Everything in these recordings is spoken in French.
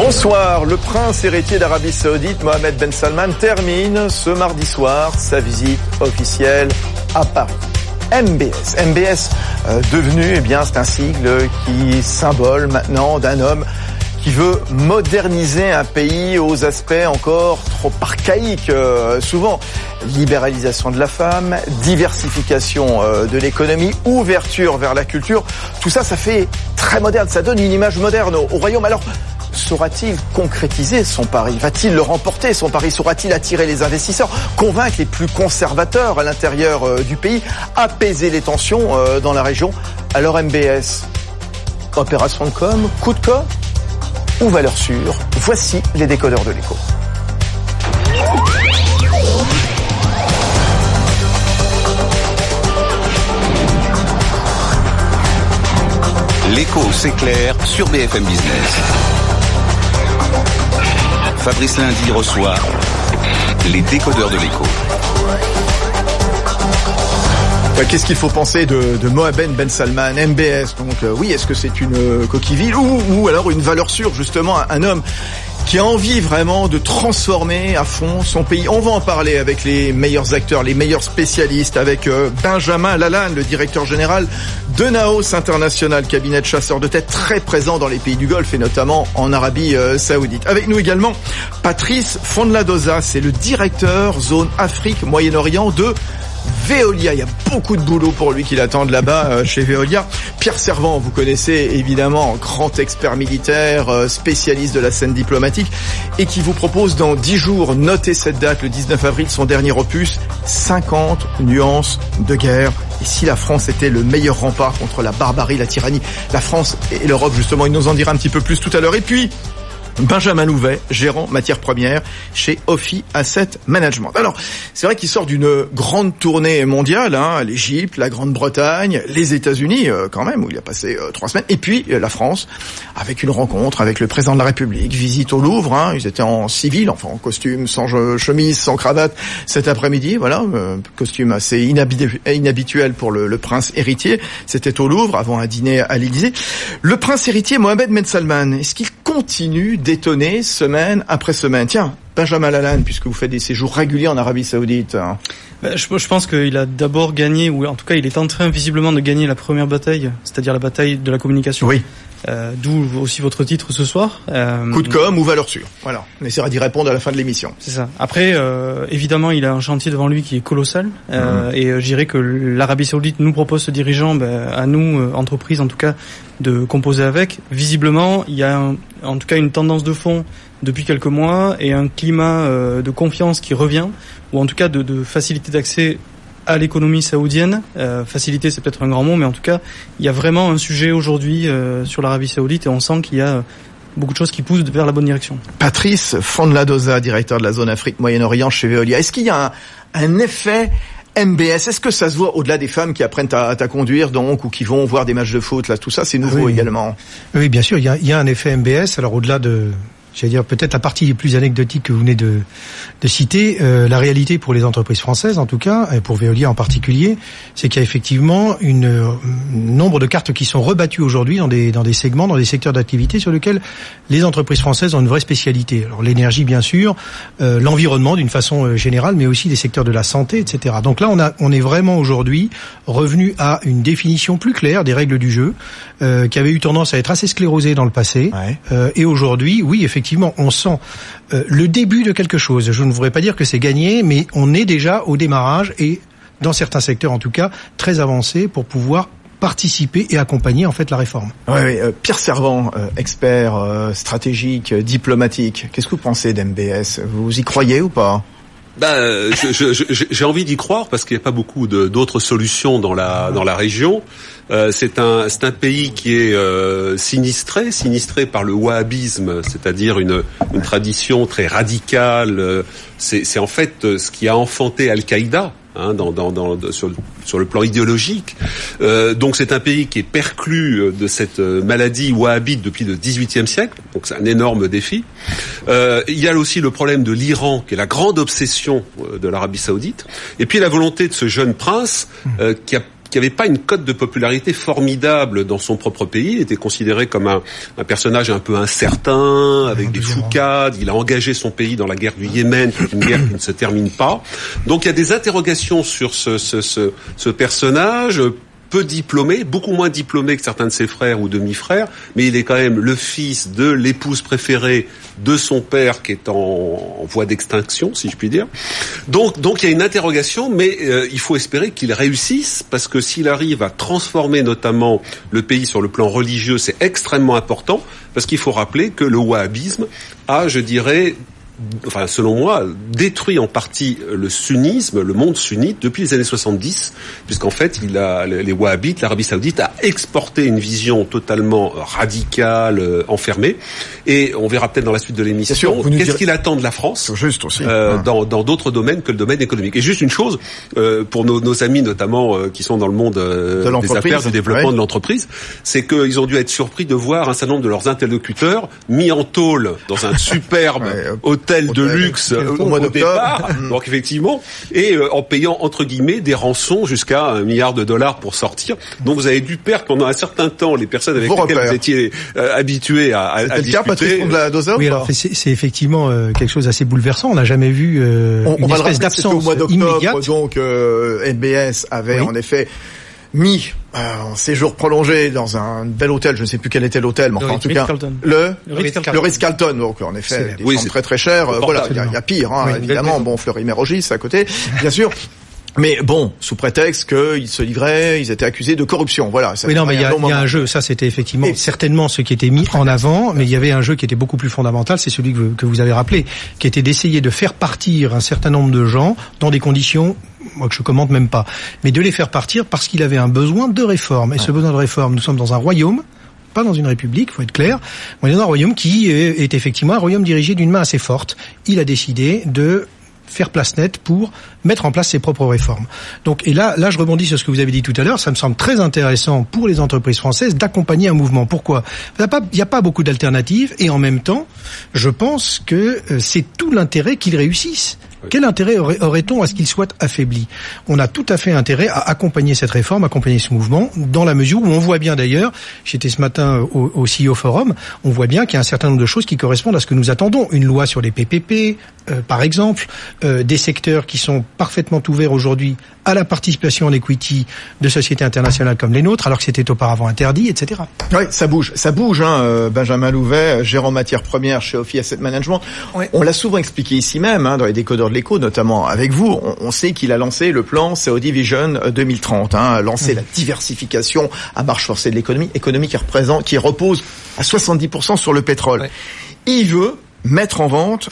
Bonsoir, le prince héritier d'Arabie Saoudite, Mohammed Ben Salman, termine ce mardi soir sa visite officielle à Paris. MBS devenu, c'est un sigle qui symbole maintenant d'un homme qui veut moderniser un pays aux aspects encore trop archaïques. Souvent, libéralisation de la femme, diversification de l'économie, ouverture vers la culture. Tout ça, ça fait très moderne, ça donne une image moderne au royaume. Alors, saura-t-il concrétiser son pari? Va-t-il le remporter, son pari? Saura-t-il attirer les investisseurs, convaincre les plus conservateurs à l'intérieur du pays, apaiser les tensions dans la région? Alors MBS, opération de com, coup de com' ou valeur sûre? Voici les décodeurs de l'écho. L'écho s'éclaire sur BFM Business. Fabrice Lundi reçoit les décodeurs de l'écho. Qu'est-ce qu'il faut penser de Mohammed Ben Salman, MBS? Donc oui, est-ce que c'est une coquille vide ou alors une valeur sûre, justement, un homme qui a envie vraiment de transformer à fond son pays? On va en parler avec les meilleurs acteurs, les meilleurs spécialistes, avec Benjamin Lalanne, le directeur général de Naos International, cabinet de chasseurs de tête très présent dans les pays du Golfe et notamment en Arabie Saoudite. Avec nous également Patrice Fondladoza, c'est le directeur zone Afrique Moyen-Orient de Veolia. Il y a beaucoup de boulot pour lui qui l'attendent là-bas chez Veolia. Pierre Servant, vous connaissez évidemment, grand expert militaire, spécialiste de la scène diplomatique et qui vous propose dans 10 jours, notez cette date, le 19 avril, son dernier opus, 50 nuances de guerre. Et si la France était le meilleur rempart contre la barbarie, la tyrannie, la France et l'Europe, justement, il nous en dira un petit peu plus tout à l'heure. Et puis, Benjamin Louvet, gérant matières premières chez Ophi Asset Management. Alors, c'est vrai qu'il sort d'une grande tournée mondiale, l'Égypte, la Grande-Bretagne, les États-Unis quand même, où il a passé 3 semaines, et puis la France, avec une rencontre avec le président de la République, visite au Louvre, ils étaient en civil, enfin en costume, sans chemise, sans cravate, cet après-midi, voilà, costume assez inhabituel pour le prince héritier. C'était au Louvre, avant un dîner à l'Élysée. Le prince héritier Mohammed Ben Salman, est-ce qu'il continue d'étonner semaine après semaine? Tiens, Benjamin Lalanne, puisque vous faites des séjours réguliers en Arabie Saoudite. Je pense qu'il a d'abord gagné, ou en tout cas il est en train visiblement de gagner la première bataille, c'est-à-dire la bataille de la communication. Oui. D'où aussi votre titre ce soir. Coup de com' ou valeur sûre. Voilà. On essaiera d'y répondre à la fin de l'émission. C'est ça. Après, évidemment, il a un chantier devant lui qui est colossal. Et je dirais que l'Arabie Saoudite nous propose ce dirigeant, à nous, entreprises en tout cas, de composer avec. Visiblement, il y a en tout cas une tendance de fond depuis quelques mois et un climat de confiance qui revient, ou en tout cas de facilité d'accès à l'économie saoudienne. Facilité, c'est peut-être un grand mot, mais en tout cas, il y a vraiment un sujet aujourd'hui sur l'Arabie Saoudite et on sent qu'il y a beaucoup de choses qui poussent vers la bonne direction. Patrice Fondladoza, directeur de la zone Afrique Moyen-Orient chez Veolia. Est-ce qu'il y a un effet MBS? Est-ce que ça se voit au-delà des femmes qui apprennent à conduire donc, ou qui vont voir des matchs de foot, là, tout ça, c'est nouveau également? Oui, bien sûr, il y a un effet MBS. Alors au-delà de, j'allais dire peut-être la partie les plus anecdotique que vous venez de citer, la réalité pour les entreprises françaises en tout cas, et pour Veolia en particulier, c'est qu'il y a effectivement nombre de cartes qui sont rebattues aujourd'hui dans des segments, dans des secteurs d'activité sur lesquels les entreprises françaises ont une vraie spécialité. Alors l'énergie bien sûr, l'environnement d'une façon générale, mais aussi des secteurs de la santé, etc. Donc là on est vraiment aujourd'hui revenu à une définition plus claire des règles du jeu, qui avait eu tendance à être assez sclérosée dans le passé, et aujourd'hui, oui, effectivement, on sent le début de quelque chose. Je ne voudrais pas dire que c'est gagné, mais on est déjà au démarrage et, dans certains secteurs en tout cas, très avancé pour pouvoir participer et accompagner en fait la réforme. Oui. Pierre Servant, expert stratégique, diplomatique. Qu'est-ce que vous pensez d'MBS? Vous y croyez ou pas? J'ai envie d'y croire parce qu'il n'y a pas beaucoup d'autres solutions dans la région. C'est un pays qui est sinistré par le wahhabisme, c'est-à-dire une tradition très radicale. C'est en fait ce qui a enfanté Al-Qaïda. Sur le plan idéologique. Donc c'est un pays qui est perclus de cette maladie wahhabite depuis le XVIIIe siècle. Donc c'est un énorme défi. Il y a aussi le problème de l'Iran, qui est la grande obsession de l'Arabie Saoudite. Et puis la volonté de ce jeune prince qui a avait pas une cote de popularité formidable dans son propre pays. Il était considéré comme un personnage un peu incertain, avec des foucades. Il a engagé son pays dans la guerre du Yémen, qui est une guerre qui ne se termine pas. Donc il y a des interrogations sur ce personnage, peu diplômé, beaucoup moins diplômé que certains de ses frères ou demi-frères, mais il est quand même le fils de l'épouse préférée de son père qui est en voie d'extinction, si je puis dire. Donc il y a une interrogation, mais il faut espérer qu'il réussisse, parce que s'il arrive à transformer notamment le pays sur le plan religieux, c'est extrêmement important, parce qu'il faut rappeler que le wahhabisme a, je dirais, enfin selon moi, détruit en partie le sunnisme, le monde sunnite depuis les années 70, puisqu'en fait les wahhabites, l'Arabie Saoudite a exporté une vision totalement radicale, enfermée, et on verra peut-être dans la suite de l'émission qu'est-ce qu'il attend de la France juste aussi. Dans d'autres domaines que le domaine économique. Et juste une chose pour nos amis notamment qui sont dans le monde des affaires, du développement de l'entreprise, c'est qu'ils ont dû être surpris de voir un certain nombre de leurs interlocuteurs mis en tôle dans un superbe hôtel de luxe au départ, donc effectivement, et en payant entre guillemets des rançons jusqu'à $1 milliard pour sortir. Donc vous avez dû perdre pendant un certain temps les personnes avec lesquelles vous étiez habitués à discuter. Le cas, Patrice Pondela-Dosa. Oui, alors c'est effectivement quelque chose d'assez bouleversant. On n'a jamais vu une espèce d'absence au mois d'octobre, immédiate. Donc MBS avait en effet mis un séjour prolongé dans un bel hôtel, je ne sais plus quel était l'hôtel, mais enfin en tout cas le Ritz-Carlton. Donc en effet, des chambres très très chères. Voilà, il y a pire, évidemment. Bon, Fleury-Mérogis à côté, bien sûr. Mais bon, sous prétexte qu'ils se livraient, ils étaient accusés de corruption. Voilà. Oui, non, mais il y a un jeu. Ça, c'était effectivement certainement ce qui était mis en avant. Mais il y avait un jeu qui était beaucoup plus fondamental. C'est celui que vous avez rappelé, qui était d'essayer de faire partir un certain nombre de gens dans des conditions, moi que je commente même pas, mais de les faire partir parce qu'il avait un besoin de réforme. Et ce besoin de réforme, nous sommes dans un royaume, pas dans une république, faut être clair. On est dans un royaume qui est effectivement un royaume dirigé d'une main assez forte. Il a décidé de faire place nette pour mettre en place ses propres réformes. Donc, et là, je rebondis sur ce que vous avez dit tout à l'heure. Ça me semble très intéressant pour les entreprises françaises d'accompagner un mouvement. Pourquoi ? Il n'y a pas beaucoup d'alternatives, et en même temps, je pense que c'est tout l'intérêt qu'ils réussissent. Quel intérêt aurait-on à ce qu'il soit affaibli ? On a tout à fait intérêt à accompagner cette réforme, accompagner ce mouvement, dans la mesure où on voit bien d'ailleurs, j'étais ce matin au CEO Forum, on voit bien qu'il y a un certain nombre de choses qui correspondent à ce que nous attendons. Une loi sur les PPP, par exemple, des secteurs qui sont parfaitement ouverts aujourd'hui à la participation en equity de sociétés internationales comme les nôtres, alors que c'était auparavant interdit, etc. Oui, ça bouge, Benjamin Louvet, gérant matières premières chez Ophi Asset Management. Oui. On l'a souvent expliqué ici même, dans les décodeurs de l'écho, notamment avec vous. On sait qu'il a lancé le plan Saudi Vision 2030, lancé la diversification à marche forcée de l'économie qui repose à 70% sur le pétrole. Ouais. Il veut mettre en vente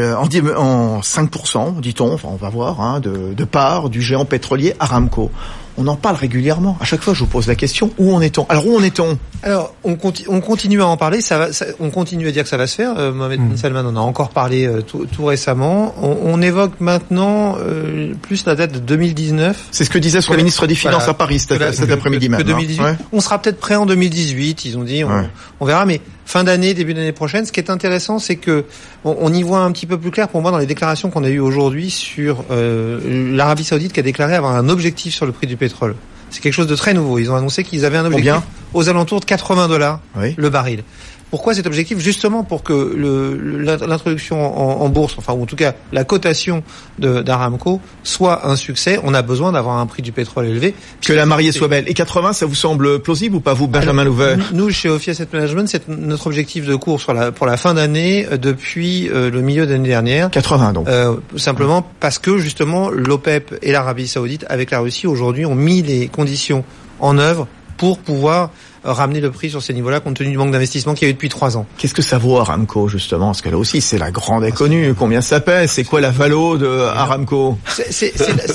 en 5%, dit-on, enfin on va voir, de part du géant pétrolier Aramco. On en parle régulièrement. À chaque fois, je vous pose la question, où en est-on ? Alors, où en est-on ? Alors, on continue à en parler. On continue à dire que ça va se faire. Mohamed bin Salman en a encore parlé tout récemment. On évoque maintenant plus la date de 2019. C'est ce que disait son ministre des Finances à Paris cet après-midi même. 2018. Ouais. On sera peut-être prêt en 2018. Ils ont dit, on verra, mais fin d'année, début d'année prochaine. Ce qui est intéressant, c'est que on y voit un petit peu plus clair pour moi dans les déclarations qu'on a eues aujourd'hui sur l'Arabie Saoudite qui a déclaré avoir un objectif sur le prix du pétrole. C'est quelque chose de très nouveau. Ils ont annoncé qu'ils avaient un objectif aux alentours de $80 le baril. Pourquoi cet objectif ? Justement pour que l'introduction en bourse, enfin ou en tout cas la cotation d'Aramco soit un succès. On a besoin d'avoir un prix du pétrole élevé. Que la mariée soit belle. Et 80, ça vous semble plausible ou pas, vous, Benjamin Louvet ? Nous, chez Ophi Asset Management, c'est notre objectif de cours pour la fin d'année depuis le milieu d'année dernière. 80 donc. Simplement parce que justement l'OPEP et l'Arabie Saoudite avec la Russie aujourd'hui ont mis les conditions en œuvre pour pouvoir ramener le prix sur ces niveaux-là compte tenu du manque d'investissement qu'il y a eu depuis 3 ans. Qu'est-ce que ça vaut Aramco justement ? Parce que là aussi c'est la grande inconnue. Combien ça pèse ? C'est quoi la valo de Aramco ? C'est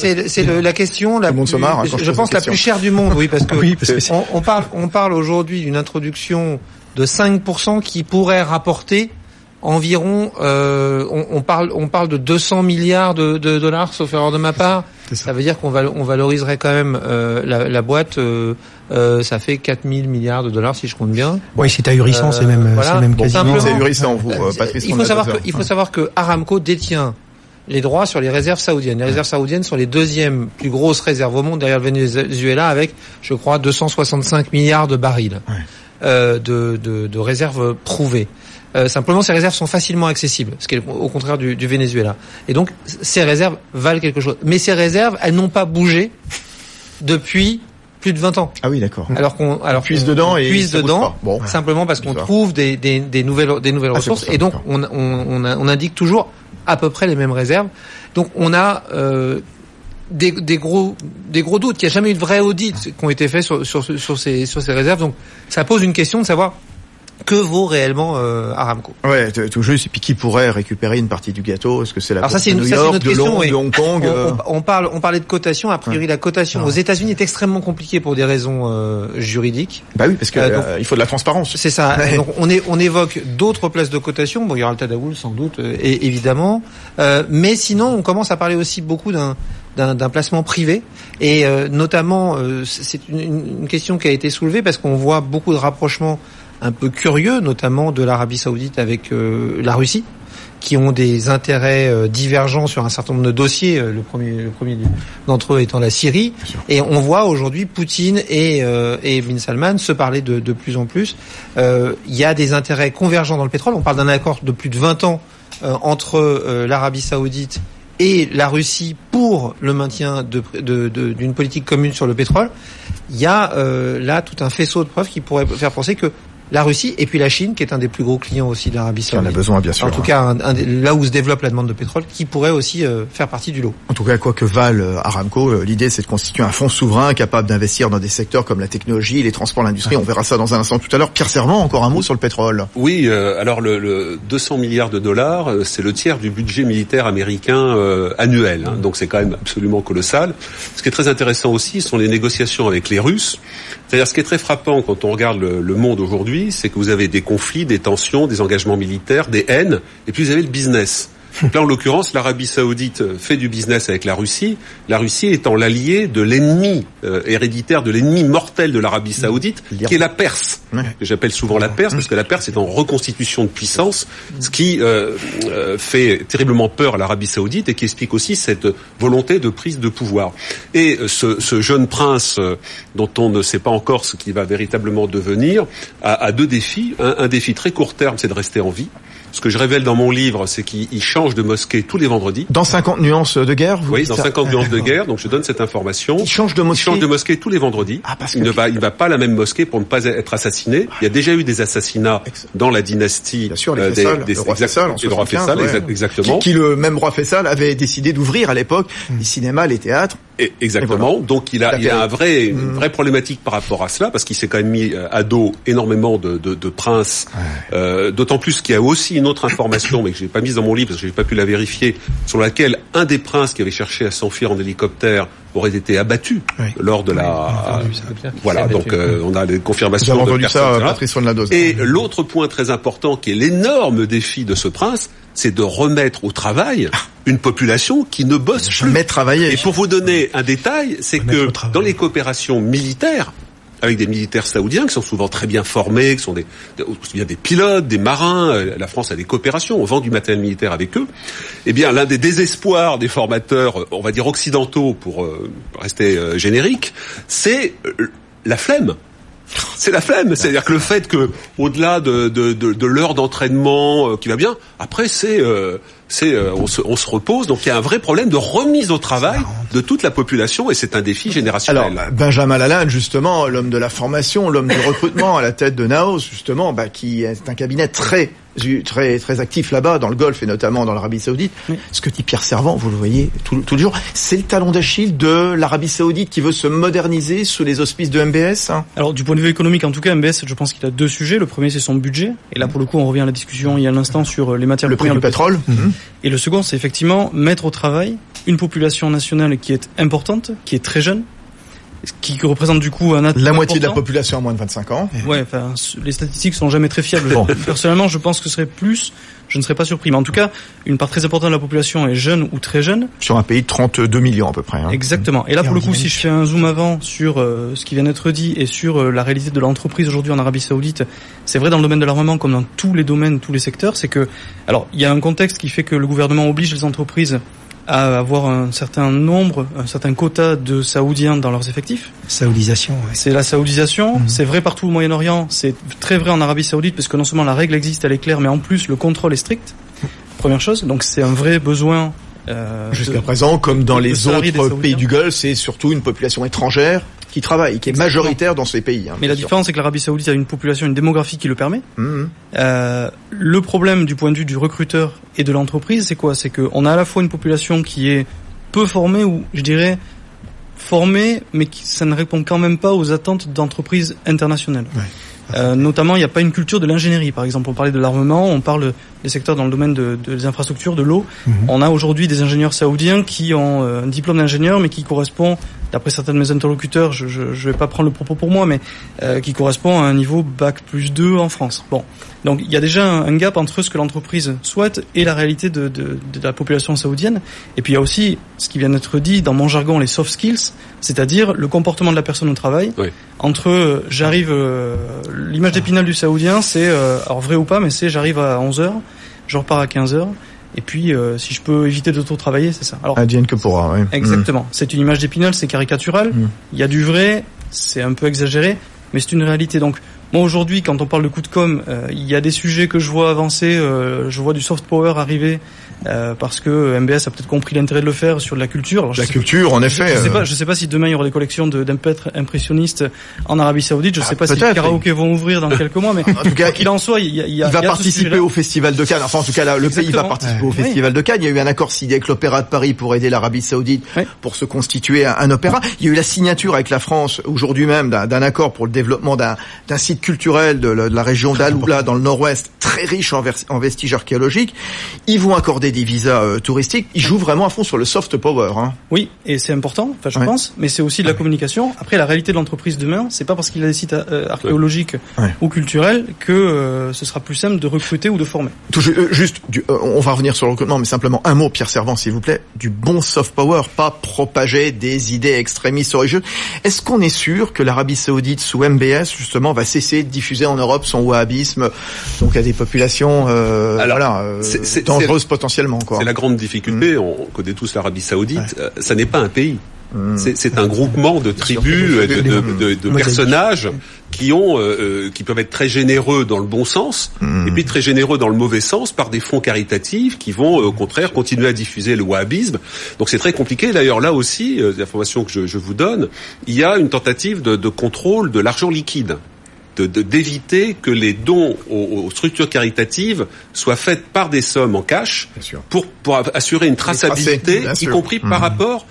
la question la plus, je pense la plus chère du monde. Oui, parce que on parle aujourd'hui d'une introduction de 5% qui pourrait rapporter environ on parle de 200 milliards de dollars sauf erreur de ma part. Ça veut dire qu'on valoriserait quand même la boîte ça fait 4000 milliards de dollars si je compte bien. Oui, c'est ahurissant, c'est même quasiment c'est ahurissant vous Patrice. Il faut savoir que Aramco détient les droits sur les réserves saoudiennes. Les réserves saoudiennes sont les deuxièmes plus grosses réserves au monde derrière le Venezuela avec, je crois, 265 milliards de barils de réserves prouvées. Simplement, ces réserves sont facilement accessibles, ce qui est au contraire du Venezuela. Et donc, ces réserves valent quelque chose. Mais ces réserves, elles n'ont pas bougé depuis plus de 20 ans. Ah oui, d'accord. Alors qu'on puise dedans et puise dedans, bon, simplement parce qu'on trouve des nouvelles ressources. Et donc, on indique toujours à peu près les mêmes réserves. Donc, on a des gros doutes. Il n'y a jamais eu de vrai audit qui ont été faits sur ces réserves. Donc, ça pose une question de savoir que vaut réellement Aramco. Ouais, tout juste. Et puis qui pourrait récupérer une partie du gâteau? Est-ce que c'est la Alors bourse de New York, de Londres, de Hong Kong? On parlait de cotation. A priori, la cotation aux États-Unis est extrêmement compliquée pour des raisons juridiques. Bah oui, parce que il faut de la transparence. C'est ça. Ouais. Donc on évoque d'autres places de cotation. Bon, il y aura le Tadawul sans doute, et évidemment. Mais sinon, on commence à parler aussi beaucoup d'un placement privé, et notamment c'est une question qui a été soulevée parce qu'on voit beaucoup de rapprochements un peu curieux, notamment de l'Arabie Saoudite avec la Russie, qui ont des intérêts divergents sur un certain nombre de dossiers. Le premier d'entre eux étant la Syrie, et on voit aujourd'hui Poutine et Bin Salman se parler de plus en plus. Il y a des intérêts convergents dans le pétrole. On parle d'un accord de plus de 20 ans entre l'Arabie Saoudite et la Russie pour le maintien d'une politique commune sur le pétrole. Il y a là tout un faisceau de preuves qui pourrait faire penser que la Russie et puis la Chine, qui est un des plus gros clients aussi de l'Arabie Saoudite. On a besoin, bien sûr. En tout cas, là où se développe la demande de pétrole, qui pourrait aussi faire partie du lot. En tout cas, quoi que vale Aramco, l'idée c'est de constituer un fonds souverain capable d'investir dans des secteurs comme la technologie, les transports, l'industrie. On verra ça dans un instant tout à l'heure. Pierre Servant, encore un mot sur le pétrole. Oui, alors le 200 milliards de dollars, c'est le tiers du budget militaire américain annuel. Hein, donc c'est quand même absolument colossal. Ce qui est très intéressant aussi sont les négociations avec les Russes. C'est-à-dire, ce qui est très frappant quand on regarde le monde aujourd'hui, c'est que vous avez des conflits, des tensions, des engagements militaires, des haines, et puis vous avez le business. Donc là, en l'occurrence, l'Arabie Saoudite fait du business avec la Russie étant l'allié de l'ennemi héréditaire, de l'ennemi mortel de l'Arabie Saoudite, qui est la Perse, que j'appelle souvent la Perse, parce que la Perse est en reconstitution de puissance, ce qui fait terriblement peur à l'Arabie Saoudite et qui explique aussi cette volonté de prise de pouvoir. Et ce jeune prince, dont on ne sait pas encore ce qu'il va véritablement devenir, a deux défis. Un défi très court terme, c'est de rester en vie. Ce que je révèle dans mon livre, c'est qu'il change de mosquée tous les vendredis. Dans 50 nuances de guerre, oui, dans 50 nuances de guerre. Donc je donne cette information. Il change de mosquée. Il change de mosquée tous les vendredis. Ah, parce il ne va pas à la même mosquée pour ne pas être assassiné. Il y a déjà eu des assassinats dans la dynastie. Bien sûr, le roi Faisal, exactement. Qui le même roi Faisal avait décidé d'ouvrir à l'époque les cinémas, les théâtres. Exactement. Voilà. Donc il a une vraie problématique par rapport à cela, parce qu'il s'est quand même mis à dos énormément de princes. D'autant plus qu'il y a aussi une autre information, mais que j'ai pas mise dans mon livre parce que j'ai pas pu la vérifier, sur laquelle un des princes qui avait cherché à s'enfuir en hélicoptère aurait été abattu lors de la. Voilà. Donc on a les confirmations. J'ai entendu ça, Patrice von Lados. Et l'autre point très important, qui est l'énorme défi de ce prince, c'est de remettre au travail une population qui ne bosse plus. Travailler. Et pour vous donner un détail, c'est que dans les coopérations militaires, avec des militaires saoudiens qui sont souvent très bien formés, qui sont des pilotes, des marins, la France a des coopérations, on vend du matériel militaire avec eux. Eh bien, l'un des désespoirs des formateurs, on va dire occidentaux pour rester générique, c'est la flemme. C'est la flemme, c'est-à-dire que le fait que, au-delà de l'heure d'entraînement qui va bien, après on se repose, donc il y a un vrai problème de remise au travail de toute la population, et c'est un défi générationnel. Alors Benjamin Lalanne, justement, l'homme de la formation, l'homme du recrutement à la tête de Naos, justement, qui est un cabinet très actif là-bas dans le Golfe et notamment dans l'Arabie Saoudite. Ce que dit Pierre Servant, vous le voyez tout le jour, c'est le talon d'Achille de l'Arabie Saoudite qui veut se moderniser sous les auspices de MBS. Alors du point de vue économique, en tout cas, MBS, je pense qu'il a deux sujets. Le premier, c'est son budget, et là pour le coup, on revient à la discussion il y a un instant sur les matières premières, le pétrole. Et le second, c'est effectivement mettre au travail une population nationale qui est importante, qui est très jeune, qui représente du coup un atout la moitié important. De la population à moins de 25 ans. Ouais, enfin, les statistiques sont jamais très fiables. Bon. Personnellement, je pense que ce serait plus, je ne serais pas surpris. Mais en tout cas, une part très importante de la population est jeune ou très jeune. Sur un pays de 32 millions à peu près. Exactement. Et là, pour le coup, si je fais un zoom avant sur ce qui vient d'être dit et sur la réalité de l'entreprise aujourd'hui en Arabie Saoudite, c'est vrai dans le domaine de l'armement comme dans tous les domaines, tous les secteurs, c'est que, alors, il y a un contexte qui fait que le gouvernement oblige les entreprises à avoir un certain quota de Saoudiens dans leurs effectifs. Saoudisation, ouais. C'est la saoudisation, c'est vrai partout au Moyen-Orient, c'est très vrai en Arabie Saoudite, parce que non seulement la règle existe, elle est claire, mais en plus le contrôle est strict. Première chose, donc c'est un vrai besoin. Jusqu'à présent, comme dans les autres pays du Golfe, c'est surtout une population étrangère qui travaille, qui est majoritaire dans ces pays. Mais la différence, c'est que l'Arabie Saoudite a une population, une démographie qui le permet. Le problème du point de vue du recruteur et de l'entreprise, c'est quoi? C'est qu'on a à la fois une population qui est peu formée, ou je dirais formée, mais ça ne répond quand même pas aux attentes d'entreprises internationales. Ouais. Notamment, il n'y a pas une culture de l'ingénierie. Par exemple, on parlait de l'armement, on parle des secteurs dans le domaine des infrastructures, de l'eau. On a aujourd'hui des ingénieurs saoudiens qui ont un diplôme d'ingénieur, mais qui correspond, d'après certains de mes interlocuteurs, je vais pas prendre le propos pour moi, mais qui correspond à un niveau bac+2 en France. Bon, donc il y a déjà un gap entre ce que l'entreprise souhaite et la réalité de la population saoudienne. Et puis il y a aussi ce qui vient d'être dit dans mon jargon, les soft skills, c'est-à-dire le comportement de la personne au travail. Oui. Entre j'arrive, l'image d'Épinal du saoudien, c'est alors vrai ou pas, mais c'est j'arrive à 11h, je repars à 15h. Et puis, si je peux éviter de trop travailler, c'est ça. Alors, advienne que pourra, oui. Exactement. C'est une image d'Épinal, c'est caricatural. Il y a du vrai, c'est un peu exagéré, mais c'est une réalité. Donc, moi aujourd'hui, quand on parle de coup de com', il y a des sujets que je vois avancer. Je vois du soft power arriver. Parce que MBS a peut-être compris l'intérêt de le faire sur de la culture. Alors, culture, en effet. Je sais pas si demain il y aura des collections d'un peintre impressionniste en Arabie Saoudite. Je sais pas si les karaokés vont ouvrir dans quelques mois, mais en tout cas, qu'il en soit, il va participer au Festival de Cannes. Enfin, en tout cas, là, le pays va participer au Festival de Cannes. Il y a eu un accord signé avec l'Opéra de Paris pour aider l'Arabie Saoudite pour se constituer un opéra. Il y a eu la signature avec la France aujourd'hui même d'un accord pour le développement d'un site culturel de la région d'Al-Oula dans le nord-ouest, très riche en vestiges archéologiques. Ils vont accorder des visas touristiques. Ils jouent vraiment à fond sur le soft power. Oui, et c'est important, je pense, mais c'est aussi de la communication. Après, la réalité de l'entreprise demain, c'est pas parce qu'il a des sites archéologiques ou culturels que ce sera plus simple de recruter ou de former. On va revenir sur le recrutement, mais simplement un mot, Pierre Servan, s'il vous plaît, du bon soft power, pas propager des idées extrémistes religieuses. Est-ce qu'on est sûr que l'Arabie Saoudite sous MBS, justement, va cesser de diffuser en Europe son wahhabisme, donc à des populations dangereuses potentiellement? C'est la grande difficulté. On connaît tous l'Arabie Saoudite. Ça n'est pas un pays. C'est un groupement de tribus, de personnages qui peuvent être très généreux dans le bon sens et puis très généreux dans le mauvais sens par des fonds caritatifs qui vont au contraire continuer à diffuser le wahhabisme. Donc c'est très compliqué. D'ailleurs là aussi, l'information que je vous donne, il y a une tentative de contrôle de l'argent liquide. D'éviter que les dons aux structures caritatives soient faits par des sommes en cash pour assurer une traçabilité, y compris par rapport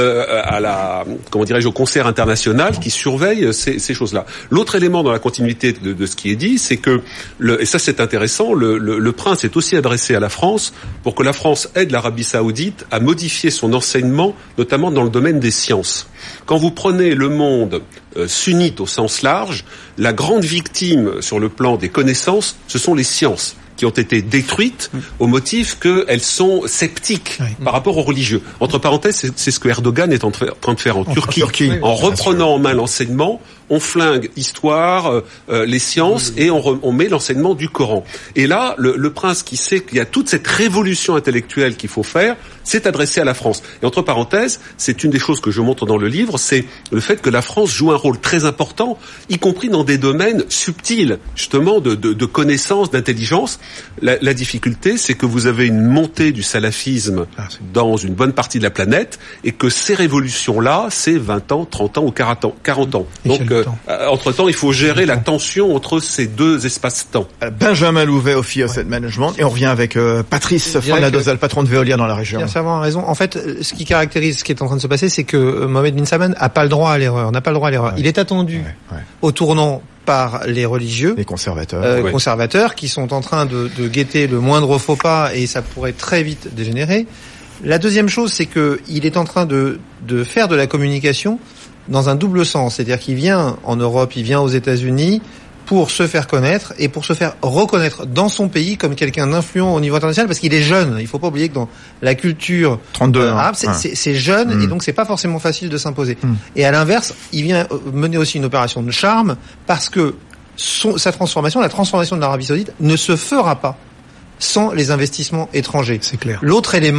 au concert international qui surveille ces choses-là. L'autre élément dans la continuité de ce qui est dit, c'est que et ça c'est intéressant, le prince est aussi adressé à la France pour que la France aide l'Arabie Saoudite à modifier son enseignement, notamment dans le domaine des sciences. Quand vous prenez le monde sunnite au sens large, la grande victime sur le plan des connaissances, ce sont les sciences qui ont été détruites au motif qu'elles sont sceptiques par rapport aux religieux. Entre parenthèses, c'est ce que Erdogan est en train de faire en Turquie. En reprenant en main l'enseignement, on flingue histoire, les sciences et on met l'enseignement du Coran. Et là, le prince qui sait qu'il y a toute cette révolution intellectuelle qu'il faut faire, s'est adressé à la France. Et entre parenthèses, c'est une des choses que je montre dans le livre, c'est le fait que la France joue un rôle très important, y compris dans des domaines subtils, justement, de connaissance, d'intelligence. La difficulté, c'est que vous avez une montée du salafisme dans une bonne partie de la planète, et que ces révolutions-là, c'est 20 ans, 30 ans ou 40 ans. Donc, entre-temps, il faut gérer la tension entre ces deux espaces-temps. Benjamin Louvet, au FI Asset Management, et on revient avec Patrice Fernandozal, patron de Veolia dans la région. Pierre Servan a raison. En fait, ce qui caractérise ce qui est en train de se passer, c'est que Mohamed bin Salman n'a pas le droit à l'erreur. Il est attendu au tournant par les religieux, les conservateurs, qui sont en train de guetter le moindre faux pas, et ça pourrait très vite dégénérer. La deuxième chose, c'est que il est en train de faire de la communication dans un double sens, c'est-à-dire qu'il vient en Europe, il vient aux États-Unis pour se faire connaître et pour se faire reconnaître dans son pays comme quelqu'un d'influent au niveau international, parce qu'il est jeune. Il faut pas oublier que dans la culture arabe, c'est jeune, et donc c'est pas forcément facile de s'imposer. Et à l'inverse, il vient mener aussi une opération de charme, parce que la transformation de l'Arabie Saoudite ne se fera pas sans les investissements étrangers. C'est clair. L'autre élément,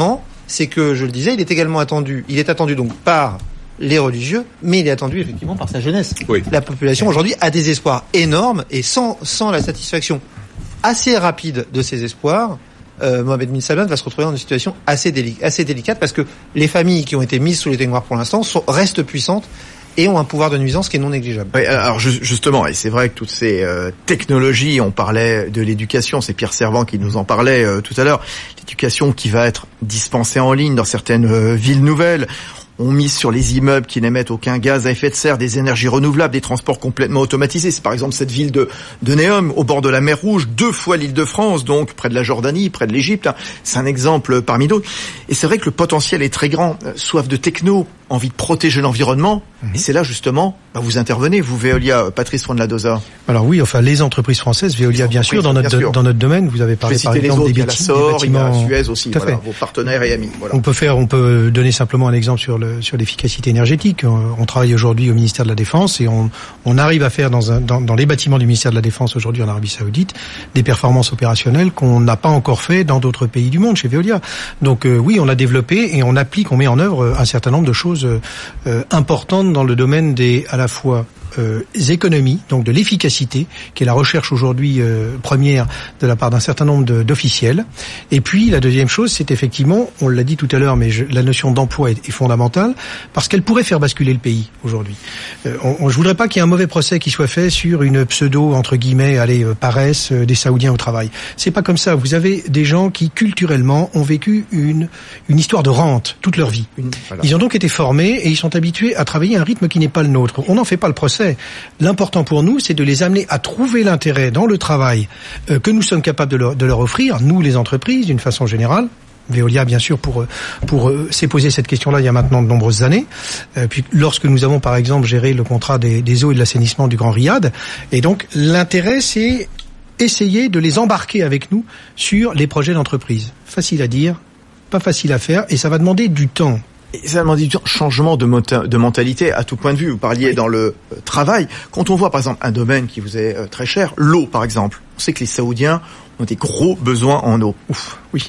c'est que, je le disais, il est attendu donc par les religieux, mais il est attendu effectivement par sa jeunesse. Oui. La population aujourd'hui a des espoirs énormes et sans la satisfaction assez rapide de ces espoirs, Mohammed bin Salman va se retrouver dans une situation assez délicate parce que les familles qui ont été mises sous l'éteignoir pour l'instant restent puissantes et ont un pouvoir de nuisance qui est non négligeable. Oui, alors justement, et c'est vrai que toutes ces technologies, on parlait de l'éducation, c'est Pierre Servant qui nous en parlait tout à l'heure, l'éducation qui va être dispensée en ligne dans certaines villes nouvelles. On mise sur les immeubles qui n'émettent aucun gaz à effet de serre, des énergies renouvelables, des transports complètement automatisés. C'est par exemple cette ville de Neom, au bord de la mer Rouge, 2 fois l'Île-de-France, donc près de la Jordanie, près de l'Égypte. C'est un exemple parmi d'autres. Et c'est vrai que le potentiel est très grand. Soif de techno, envie de protéger l'environnement. Et c'est là justement, vous intervenez, vous Veolia, Patrice Fonladoza. Alors oui, enfin les entreprises françaises, Veolia bien sûr, dans notre domaine, vous avez parlé par exemple des bâtiments, il y a Suez aussi, voilà, vos partenaires et amis. Voilà. On peut donner simplement un exemple sur l'efficacité énergétique. On travaille aujourd'hui au ministère de la Défense et on arrive à faire dans les bâtiments du ministère de la Défense aujourd'hui en Arabie Saoudite des performances opérationnelles qu'on n'a pas encore fait dans d'autres pays du monde chez Veolia. Donc oui, on a développé et on met en œuvre un certain nombre de choses importantes dans le domaine à la fois économies, donc de l'efficacité, qui est la recherche aujourd'hui première de la part d'un certain nombre d'officiels. Et puis la deuxième chose, c'est effectivement, on l'a dit tout à l'heure, mais la notion d'emploi est fondamentale parce qu'elle pourrait faire basculer le pays aujourd'hui. Je voudrais pas qu'il y ait un mauvais procès qui soit fait sur une pseudo entre guillemets paresse des Saoudiens au travail. C'est pas comme ça. Vous avez des gens qui culturellement ont vécu une histoire de rente toute leur vie. Voilà. Ils ont donc été formés et ils sont habitués à travailler à un rythme qui n'est pas le nôtre. On n'en fait pas le procès. L'important pour nous, c'est de les amener à trouver l'intérêt dans le travail que nous sommes capables de leur offrir, nous les entreprises, d'une façon générale. Veolia, bien sûr, pour s'est posé cette question-là il y a maintenant de nombreuses années. Puis lorsque nous avons, par exemple, géré le contrat des eaux et de l'assainissement du Grand Riyad. Et donc, l'intérêt, c'est essayer de les embarquer avec nous sur les projets d'entreprise. Facile à dire, pas facile à faire, et ça va demander du temps. Et ça demande du changement de mentalité à tout point de vue. Vous parliez dans le travail. Quand on voit, par exemple, un domaine qui vous est très cher, l'eau, par exemple. On sait que les Saoudiens ont des gros besoins en eau. Oui,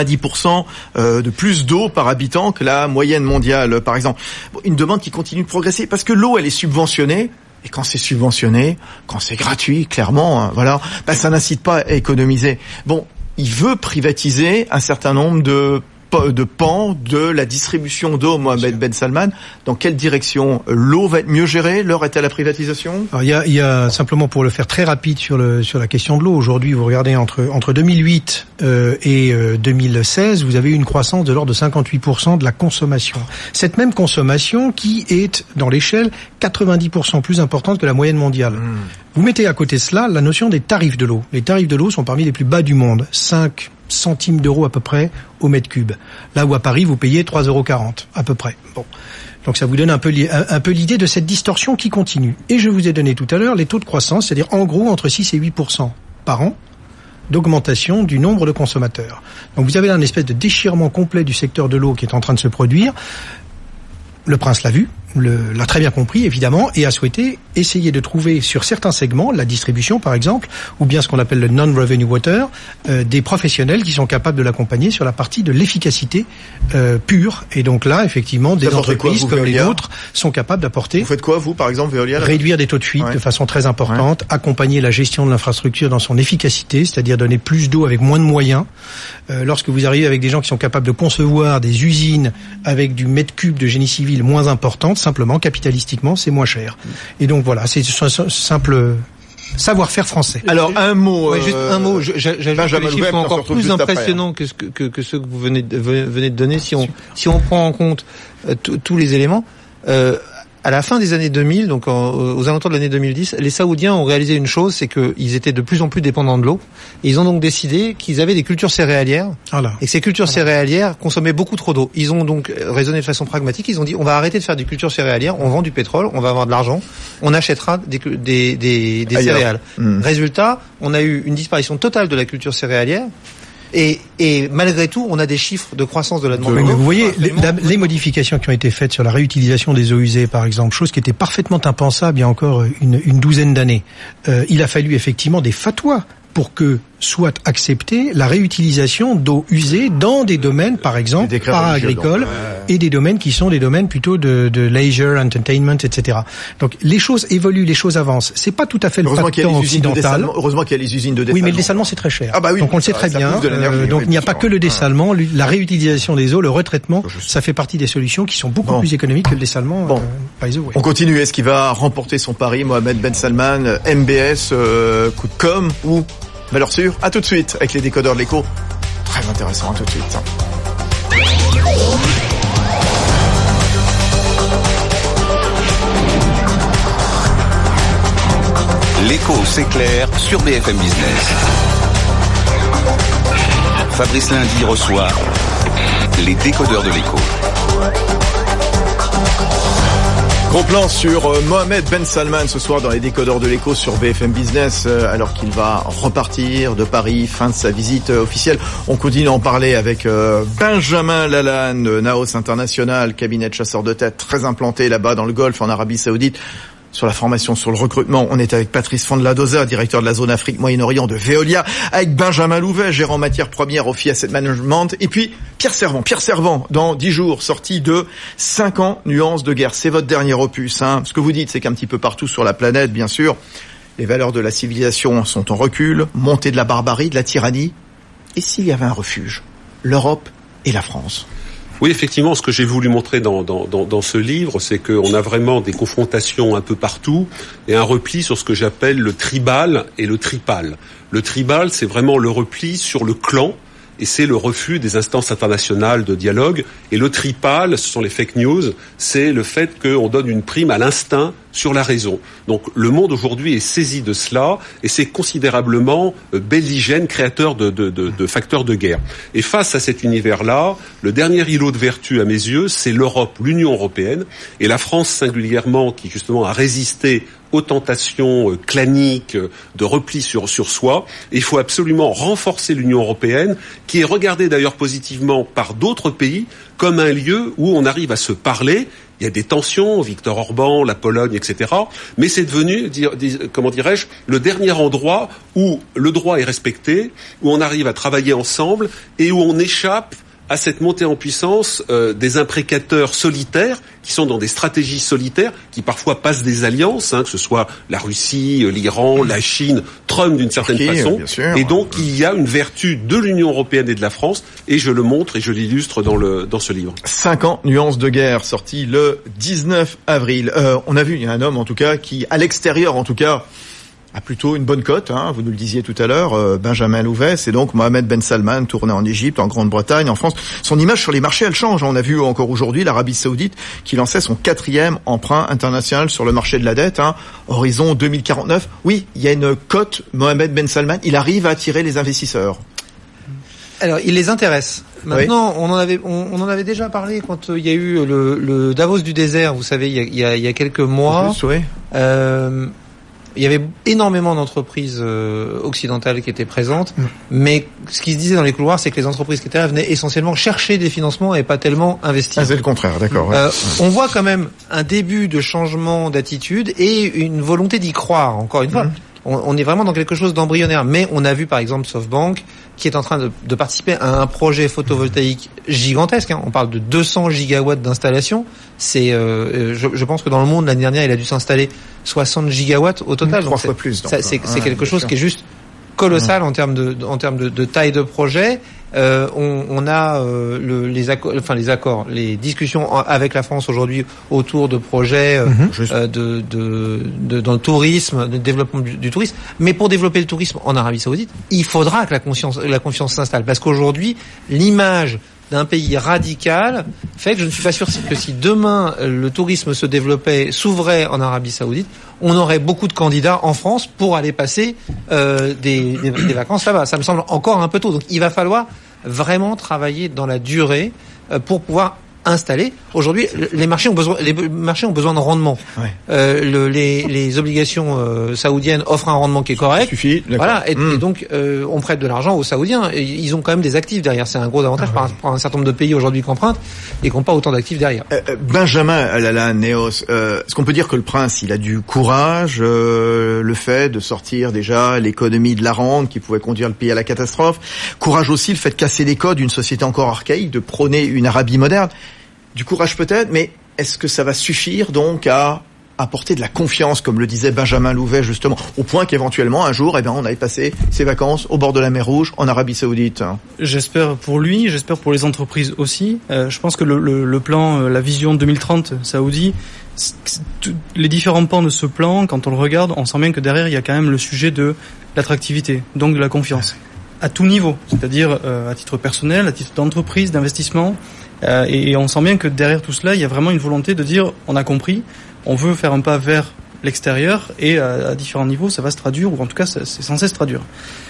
90% de plus d'eau par habitant que la moyenne mondiale, par exemple. Une demande qui continue de progresser parce que l'eau, elle est subventionnée. Et quand c'est subventionné, quand c'est gratuit, clairement, ça n'incite pas à économiser. Bon, il veut privatiser un certain nombre de pans de la distribution d'eau, Mohammed Ben Salman. Dans quelle direction l'eau va être mieux gérée? L'heure est à la privatisation? Alors, il y a simplement, pour le faire très rapide sur la question de l'eau, aujourd'hui, vous regardez entre 2008 et 2016, vous avez eu une croissance de l'ordre de 58% de la consommation. Cette même consommation qui est, dans l'échelle, 90% plus importante que la moyenne mondiale. Vous mettez à côté de cela la notion des tarifs de l'eau. Les tarifs de l'eau sont parmi les plus bas du monde. 5 centimes d'euros à peu près au mètre cube. Là où à Paris, vous payez 3,40 € à peu près. Bon. Donc ça vous donne un peu l'idée de cette distorsion qui continue. Et je vous ai donné tout à l'heure les taux de croissance, c'est-à-dire en gros entre 6 et 8% par an d'augmentation du nombre de consommateurs. Donc vous avez là une espèce de déchirement complet du secteur de l'eau qui est en train de se produire. Le prince l'a vu, l'a très bien compris évidemment, et a souhaité essayer de trouver sur certains segments, la distribution par exemple, ou bien ce qu'on appelle le non-revenue water, des professionnels qui sont capables de l'accompagner sur la partie de l'efficacité pure. Et donc là, effectivement, des entreprises comme les autres sont capables d'apporter. Vous faites quoi, vous, par exemple, Veolia? Réduire des taux de fuite de façon très importante, accompagner la gestion de l'infrastructure dans son efficacité, c'est-à-dire donner plus d'eau avec moins de moyens. Lorsque vous arrivez avec des gens qui sont capables de concevoir des usines avec du mètre cube de génie civil moins importante, simplement, capitalistiquement, c'est moins cher. Et donc voilà, c'est un simple savoir-faire français. Alors un mot, juste un mot. J'ajoute que les chiffres sont encore plus impressionnants que ceux que vous venez de donner. Si on prend en compte tous les éléments. À la fin des années 2000, donc aux alentours de l'année 2010, les Saoudiens ont réalisé une chose, c'est qu'ils étaient de plus en plus dépendants de l'eau. Et ils ont donc décidé qu'ils avaient des cultures céréalières. Et que ces cultures céréalières consommaient beaucoup trop d'eau. Ils ont donc raisonné de façon pragmatique. Ils ont dit, on va arrêter de faire des cultures céréalières, on vend du pétrole, on va avoir de l'argent, on achètera des céréales. Résultat, on a eu une disparition totale de la culture céréalière. Et malgré tout, on a des chiffres de croissance de la demande. Mais vous voyez, les modifications qui ont été faites sur la réutilisation des eaux usées, par exemple, chose qui était parfaitement impensable il y a encore une douzaine d'années. Il a fallu effectivement des fatwas pour que soit accepter la réutilisation d'eau usée dans des domaines, par exemple, para-agricoles, et des domaines qui sont des domaines plutôt de leisure, entertainment, etc. Donc, les choses évoluent, les choses avancent. C'est pas tout à fait le pacton occidental. Heureusement qu'il y a les usines de dessalement. Oui, mais le dessalement, c'est très cher. Ah bah oui. Donc, on le sait très bien. Donc, il n'y a pas que le dessalement. La réutilisation des eaux, le retraitement, ça fait partie des solutions qui sont beaucoup plus économiques que le dessalement. By the way. On continue. Est-ce qu'il va remporter son pari, Mohamed Ben Salman, MBS, coup de com' ou valeur sûre? À tout de suite avec les décodeurs de l'écho. Très intéressant, à tout de suite. L'écho s'éclaire sur BFM Business. Fabrice Lundi reçoit les décodeurs de l'écho. Gros plan sur Mohamed Ben Salman ce soir dans les décodeurs de l'écho sur BFM Business, alors qu'il va repartir de Paris, fin de sa visite officielle. On continue à en parler avec Benjamin Lalanne, Naos International, cabinet de chasseurs de tête très implanté là-bas dans le Golfe, en Arabie Saoudite. Sur la formation, sur le recrutement, on est avec Patrice Fandeladoza, directeur de la zone Afrique Moyen-Orient de Veolia, avec Benjamin Louvet, gérant matières premières au FI Asset Management, et puis Pierre Servant, dans 10 jours, sorti de 50 nuances de guerre. C'est votre dernier opus, hein. Ce que vous dites, c'est qu'un petit peu partout sur la planète, bien sûr, les valeurs de la civilisation sont en recul, montée de la barbarie, de la tyrannie. Et s'il y avait un refuge? L'Europe et la France. Oui, effectivement, ce que j'ai voulu montrer dans ce livre, c'est qu'on a vraiment des confrontations un peu partout et un repli sur ce que j'appelle le tribal et le tripal. Le tribal, c'est vraiment le repli sur le clan et c'est le refus des instances internationales de dialogue. Et le tripal, ce sont les fake news, c'est le fait qu'on donne une prime à l'instinct sur la raison. Donc le monde aujourd'hui est saisi de cela et c'est considérablement belligène, créateur de facteurs de guerre. Et face à cet univers-là, le dernier îlot de vertu à mes yeux, c'est l'Europe, l'Union européenne et la France singulièrement qui justement a résisté aux tentations claniques de repli sur soi. Et il faut absolument renforcer l'Union européenne, qui est regardée d'ailleurs positivement par d'autres pays comme un lieu où on arrive à se parler. Il y a des tensions, Viktor Orban, la Pologne, etc. Mais c'est devenu, comment dirais-je, le dernier endroit où le droit est respecté, où on arrive à travailler ensemble et où on échappe à cette montée en puissance des imprécateurs solitaires qui sont dans des stratégies solitaires, qui parfois passent des alliances, que ce soit la Russie, l'Iran, la Chine, Trump d'une certaine façon. Et donc il y a une vertu de l'Union européenne et de la France, et je le montre et je l'illustre dans ce livre. 50 nuances de guerre, sorti le 19 avril. On a vu, il y a un homme en tout cas qui, à l'extérieur en tout cas, a plutôt une bonne cote, vous nous le disiez tout à l'heure, Benjamin Louvet, c'est donc Mohamed Ben Salman, tourné en Égypte, en Grande-Bretagne, en France. Son image sur les marchés, elle change. On a vu encore aujourd'hui l'Arabie Saoudite qui lançait son 4e emprunt international sur le marché de la dette, horizon 2049. Oui, il y a une cote, Mohamed Ben Salman, il arrive à attirer les investisseurs. Alors, il les intéresse. Maintenant, on en avait déjà parlé quand il y a eu le Davos du désert, vous savez, il y a quelques mois. Juste, oui. Il y avait énormément d'entreprises occidentales qui étaient présentes, mais ce qui se disait dans les couloirs, c'est que les entreprises qui étaient là venaient essentiellement chercher des financements et pas tellement investir. C'est le contraire, d'accord. Ouais. On voit quand même un début de changement d'attitude et une volonté d'y croire, encore une fois. On est vraiment dans quelque chose d'embryonnaire. Mais on a vu par exemple SoftBank qui est en train de participer à un projet photovoltaïque gigantesque. On parle de 200 gigawatts d'installation. C'est, je pense que dans le monde l'année dernière, il a dû s'installer 60 gigawatts au total. 3 fois plus. C'est quelque chose qui est juste colossal en termes de taille de projet. On a les discussions avec la France aujourd'hui autour de projets dans le tourisme, de développement du tourisme. Mais pour développer le tourisme en Arabie Saoudite, il faudra que la confiance s'installe, parce qu'aujourd'hui l'image d'un pays radical fait que je ne suis pas sûr que si demain le tourisme se développait, s'ouvrait en Arabie Saoudite, on aurait beaucoup de candidats en France pour aller passer des vacances là-bas. Ça me semble encore un peu tôt. Donc il va falloir vraiment travailler dans la durée pour pouvoir installés. Aujourd'hui, les marchés ont besoin de rendement. Ouais. Les obligations saoudiennes offrent un rendement qui est correct. Suffit. Voilà. Et donc, on prête de l'argent aux Saoudiens. Et ils ont quand même des actifs derrière. C'est un gros avantage par rapport à un certain nombre de pays aujourd'hui qui empruntent et qui n'ont pas autant d'actifs derrière. Benjamin Alala Neos, est-ce qu'on peut dire que le prince, il a du courage, le fait de sortir déjà l'économie de la rente qui pouvait conduire le pays à la catastrophe, courage aussi le fait de casser les codes d'une société encore archaïque, de prôner une Arabie moderne, du courage peut-être, mais est-ce que ça va suffire donc à apporter de la confiance, comme le disait Benjamin Louvet justement, au point qu'éventuellement un jour, on allait passer ses vacances au bord de la mer Rouge en Arabie Saoudite. J'espère pour lui, j'espère pour les entreprises aussi. Je pense que le plan, la vision 2030 saoudi, les différents pans de ce plan, quand on le regarde, on sent bien que derrière il y a quand même le sujet de l'attractivité, donc de la confiance, à tout niveau, c'est-à-dire à titre personnel, à titre d'entreprise, d'investissement, et on sent bien que derrière tout cela, il y a vraiment une volonté de dire, on a compris, on veut faire un pas vers l'extérieur, et à différents niveaux, ça va se traduire, ou en tout cas, c'est censé se traduire.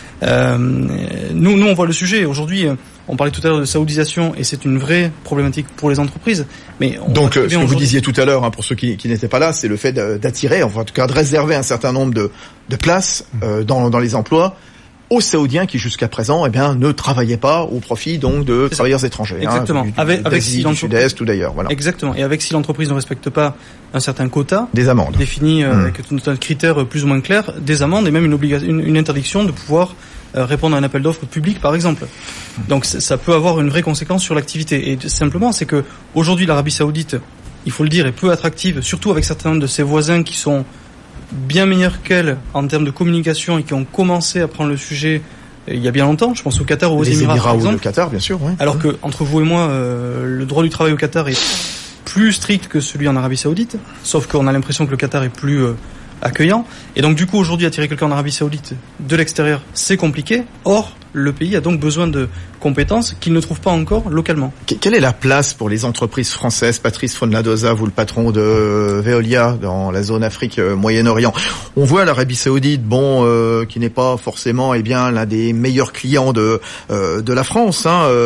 Nous, on voit le sujet. Aujourd'hui, on parlait tout à l'heure de saoudisation, et c'est une vraie problématique pour les entreprises. Mais donc, ce que vous disiez tout à l'heure, pour ceux qui n'étaient pas là, c'est le fait d'attirer, enfin, en tout cas, de réserver un certain nombre de places dans les emplois aux Saoudiens qui jusqu'à présent, ne travaillaient pas au profit donc de travailleurs étrangers. Exactement. Avec si du Sud-Est ou d'ailleurs, voilà. Exactement. Et avec si l'entreprise ne respecte pas un certain quota, des amendes défini avec un critère plus ou moins clair, des amendes et même une interdiction de pouvoir répondre à un appel d'offres public, par exemple. Donc ça peut avoir une vraie conséquence sur l'activité. Et simplement, c'est que aujourd'hui, l'Arabie Saoudite, il faut le dire, est peu attractive, surtout avec certains de ses voisins qui sont bien meilleurs qu'elle en termes de communication et qui ont commencé à prendre le sujet il y a bien longtemps. Je pense au Qatar ou aux Émirats, par exemple. Ou le Qatar, bien sûr. Ouais. Alors que entre vous et moi, le droit du travail au Qatar est plus strict que celui en Arabie Saoudite, sauf qu'on a l'impression que le Qatar est plus accueillant. Et donc du coup, aujourd'hui, attirer quelqu'un en Arabie Saoudite de l'extérieur, c'est compliqué. Or, le pays a donc besoin de compétences qu'il ne trouve pas encore localement. Quelle est la place pour les entreprises françaises? Patrice Fonladoza, vous le patron de Veolia dans la zone Afrique Moyen-Orient. On voit l'Arabie Saoudite, qui n'est pas forcément l'un des meilleurs clients de la France.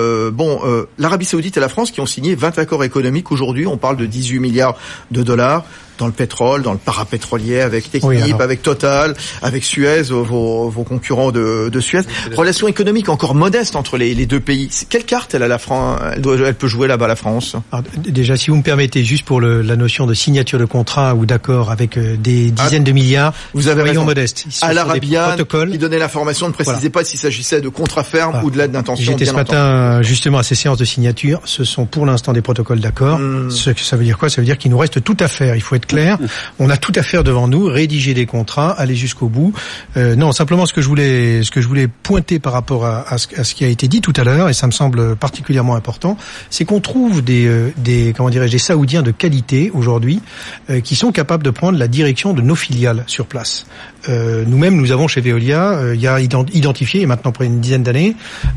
L'Arabie Saoudite et la France qui ont signé 20 accords économiques aujourd'hui. On parle de 18 milliards de dollars dans le pétrole, dans le parapétrolier, avec Technip, avec Total, avec Suez, vos concurrents de Suez. Relations économiques encore modestes entre les deux pays. Quelle carte elle a la France? Elle peut jouer là-bas, la France? Alors, déjà, si vous me permettez, juste pour la notion de signature de contrat ou d'accord avec des dizaines de milliards, vous avez raison. Modestes. À l'Arabian, qui donnait l'information, ne précisait pas s'il s'agissait de contrats fermes ou de l'aide d'intention. J'étais ce matin justement à ces séances de signature. Ce sont pour l'instant des protocoles d'accord. Ça veut dire quoi? Ça veut dire qu'il nous reste tout à faire. Il faut être clair. On a tout à faire devant nous, rédiger des contrats, aller jusqu'au bout. Non, simplement ce que je voulais pointer par rapport à ce qui a été dit tout à l'heure, et ça me semble particulièrement important, c'est qu'on trouve des Saoudiens de qualité aujourd'hui qui sont capables de prendre la direction de nos filiales sur place. Nous-mêmes, nous avons chez Veolia, il y a identifié, maintenant pour une dizaine d'années,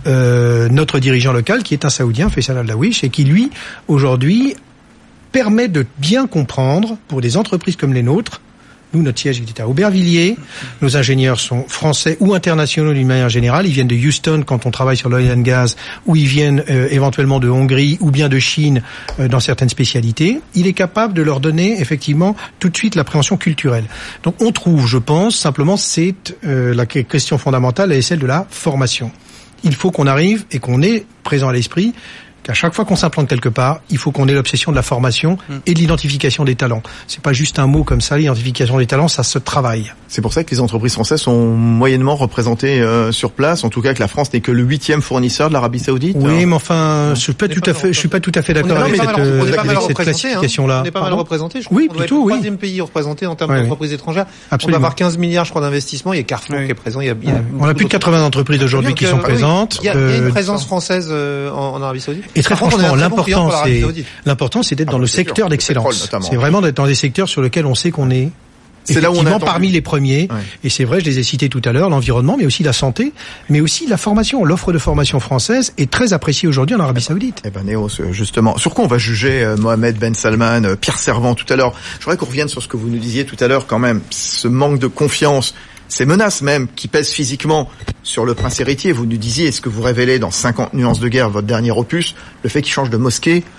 notre dirigeant local qui est un Saoudien, Faisal Al-Dawish, et qui lui, aujourd'hui, permet de bien comprendre, pour des entreprises comme les nôtres, nous, notre siège est à Aubervilliers, nos ingénieurs sont français ou internationaux d'une manière générale, ils viennent de Houston quand on travaille sur l'oil and gas, ou ils viennent éventuellement de Hongrie ou bien de Chine dans certaines spécialités. Il est capable de leur donner effectivement tout de suite l'appréhension culturelle. Donc on trouve, je pense, simplement c'est la question fondamentale est celle de la formation. Il faut qu'on arrive et qu'on ait présent à l'esprit qu'à chaque fois qu'on s'implante quelque part, il faut qu'on ait l'obsession de la formation et de l'identification des talents. C'est pas juste un mot comme ça, l'identification des talents, ça se travaille. C'est pour ça que les entreprises françaises sont moyennement représentées sur place, en tout cas que la France n'est que le 8e fournisseur de l'Arabie Saoudite. Oui, mais enfin, je suis pas tout à fait d'accord avec cette classification-là. On n'est pas mal représenté, je crois. Oui, on plutôt, doit être le 3e pays représenté en termes d'entreprises étrangères. Absolument. On doit avoir 15 milliards, je crois, d'investissements. Il y a Carrefour qui est présent. On a plus de 80 entreprises aujourd'hui qui sont présentes. Il y a une présence française en Arabie Saoudite. Et très franchement, l'important, c'est d'être dans le secteur d'excellence. C'est vraiment d'être dans des secteurs sur lesquels on sait qu'on est effectivement parmi les premiers. Ouais. Et c'est vrai, je les ai cités tout à l'heure, l'environnement, mais aussi la santé, mais aussi la formation. L'offre de formation française est très appréciée aujourd'hui en Arabie Saoudite. Néos, justement, sur quoi on va juger Mohamed Ben Salman, Pierre Servant tout à l'heure? Je voudrais qu'on revienne sur ce que vous nous disiez tout à l'heure quand même, ce manque de confiance, ces menaces même qui pèsent physiquement sur le prince héritier. Vous nous disiez, est-ce que vous révélez dans 50 nuances de guerre, votre dernier opus, le fait qu'il change de mosquée